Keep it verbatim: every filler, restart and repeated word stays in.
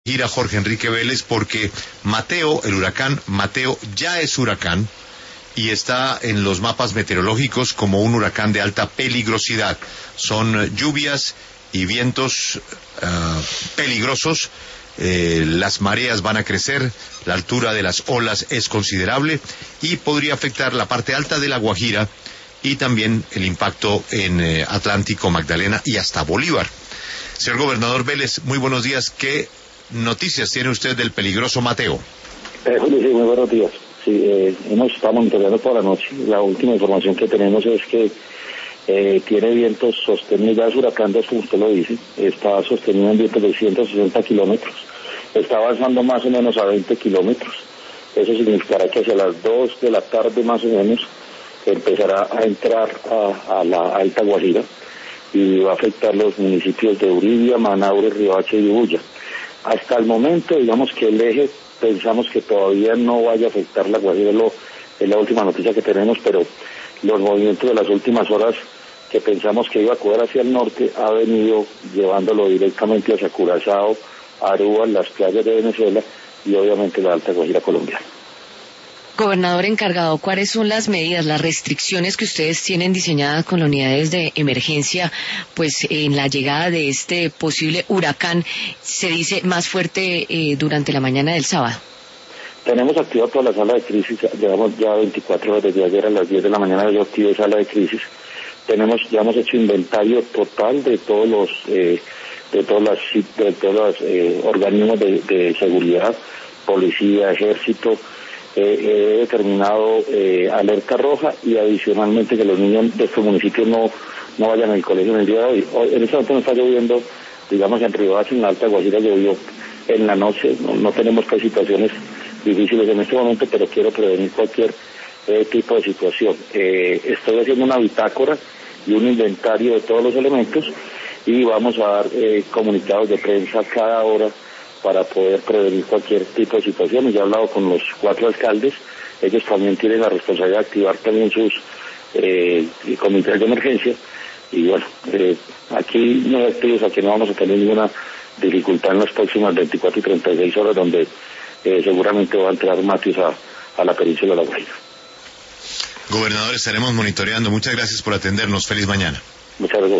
Ir a Jorge Enrique Vélez porque Mateo, el huracán Mateo, ya es huracán y está en los mapas meteorológicos como un huracán de alta peligrosidad. Son lluvias y vientos uh, peligrosos, eh, las mareas van a crecer, la altura de las olas es considerable y podría afectar la parte alta de La Guajira y también el impacto en eh, Atlántico, Magdalena y hasta Bolívar. Señor Gobernador Vélez, muy buenos días. ¿Qué noticias tiene usted del peligroso Mateo? Eh, Julio, sí, muy buenos días. Sí, eh, hemos estado monitoreando por la noche. La última información que tenemos es que eh, tiene vientos sostenidos, ya es huracán, como usted lo dice, está sostenido en vientos de ciento sesenta kilómetros, está avanzando más o menos a veinte kilómetros. Eso significará que hacia las dos de la tarde más o menos empezará a entrar a, a la Alta Guajira y va a afectar los municipios de Uribe, Manaure, Riohacha y Ubuya. Hasta el momento, digamos que el eje, pensamos que todavía no vaya a afectar La Guajira, es, lo, es la última noticia que tenemos, pero los movimientos de las últimas horas que pensamos que iba a coger hacia el norte, ha venido llevándolo directamente hacia Curazao, Aruba, las playas de Venezuela y obviamente la Alta Guajira colombiana. Gobernador encargado, ¿cuáles son las medidas, las restricciones que ustedes tienen diseñadas con las unidades de emergencia, pues en la llegada de este posible huracán, se dice más fuerte eh, durante la mañana del sábado? Tenemos activada toda la sala de crisis, llevamos ya veinticuatro horas desde ayer a las diez de la mañana, yo activé sala de crisis. Tenemos, ya hemos hecho inventario total de todos los, eh, de todos los, de todos los eh, organismos de, de seguridad, policía, ejército. Eh, he determinado eh, alerta roja y adicionalmente que los niños de estos municipios no, no vayan al colegio en el día de hoy. hoy en este momento no está lloviendo, digamos en Riohacha, en la Alta Guajira llovió en la noche, no, no tenemos que situaciones difíciles en este momento, pero quiero prevenir cualquier eh, tipo de situación. Eh, estoy haciendo una bitácora y un inventario de todos los elementos y vamos a dar eh, comunicados de prensa cada hora para poder prevenir cualquier tipo de situación. Y ya he hablado con los cuatro alcaldes, ellos también tienen la responsabilidad de activar también sus eh, comités de emergencia, y bueno, eh, aquí no despidos, aquí no vamos a tener ninguna dificultad en las próximas veinticuatro y treinta y seis horas, donde eh, seguramente va a entrar Matius a, a la península de La Guajira. Gobernador, estaremos monitoreando. Muchas gracias por atendernos. Feliz mañana. Muchas gracias.